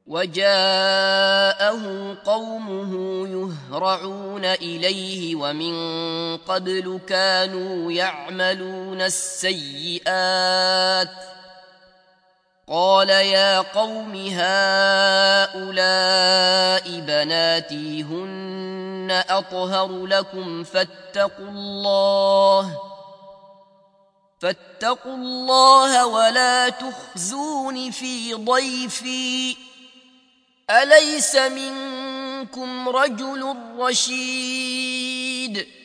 وجاءه قومه يهرعون إليه ومن قبل كانوا يعملون السيئات قال يا قوم هؤلاء بناتي هن أطهر لكم فاتقوا الله ولا تخزون في ضيفي أليس منكم رجل رشيد